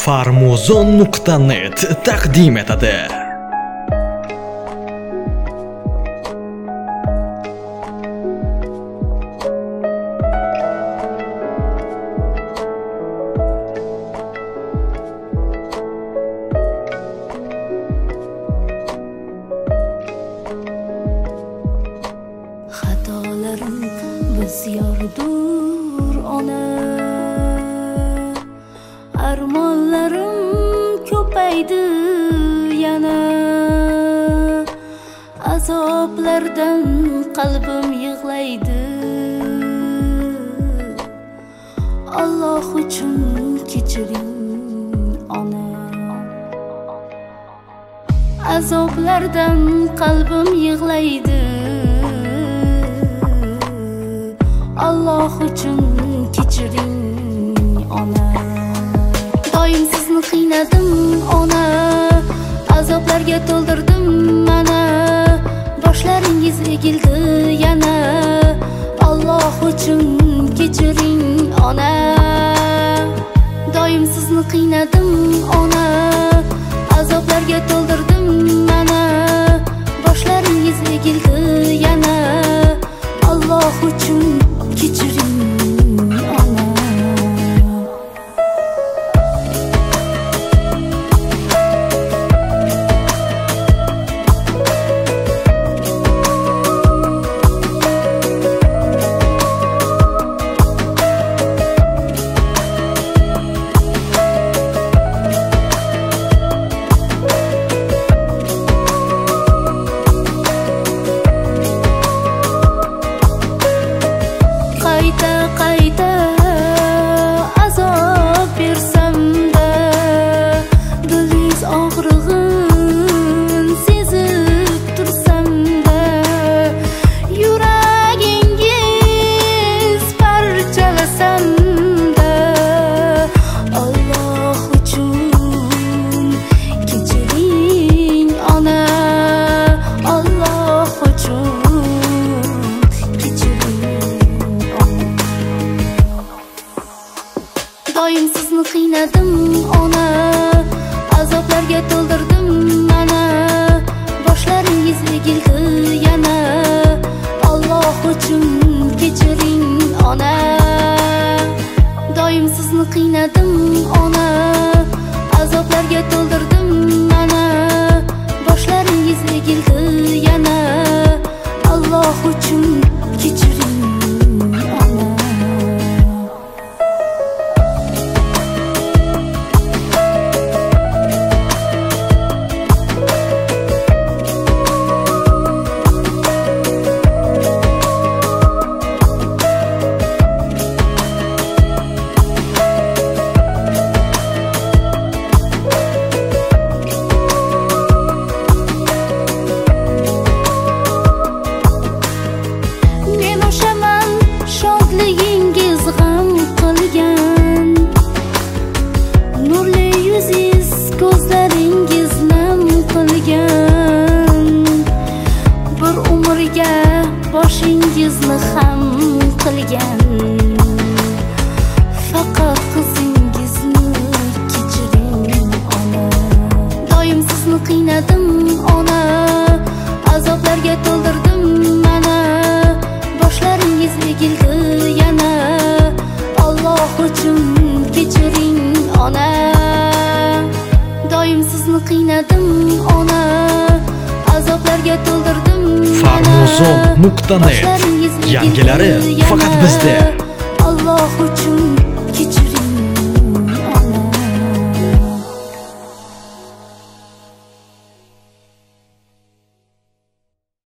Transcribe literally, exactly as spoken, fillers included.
farmuzon nuqta net taqdim etadi. Xatolarim bizyordur ona, armonlarim ko'paydi yana, azoblardan qalbim yig'laydi. Alloh uchun kechiring ona, azoblardan qalbim yig'laydi. Alloh uchun kechiring ona. Doim sizni qiynadim ona, azoblarga to'ldirdim mana, boshlaringiz egildi yana. Alloh uchun kechiring ona. Doim sizni qiynadim ona, azoblarga to'ldirdim mana, boshlaringiz egildi yana. Alloh uchun kechiring ona. Qayta azob bersamda, dilingiz og'rig'in sezib tursamda, yuragingiz parchalasamda, Alloh uchun kechiring ona. Alloh uchun kechiring ona. Doim sizni qiynadim ona, azoblarga to'ldirdim mana, boshlaringiz egildi yana. Alloh uchun kechiring ona. Doim sizni qiynadim ona, azoblarga to'ldirdim mana, boshlaringiz egildi yana. Alloh uchun kechiring ona. Men o'shaman shodligingiz g'am qilgan, nurli yuzingiz ko'zlaringiz nam qilgan, bir umrga boshingizni ham qilgan. Faqat qizingizni kechiring ona. Doim sizni qiynadim ona, azoblarga to'ldirdim mana, boshlaringiz egildi yana. Alloh uchun kechiring ona. Doim sizni qiynadim ona, azoblarga to'ldirdim farmuzon nuqta net yangilari faqat bizda. Alloh uchun kechiring.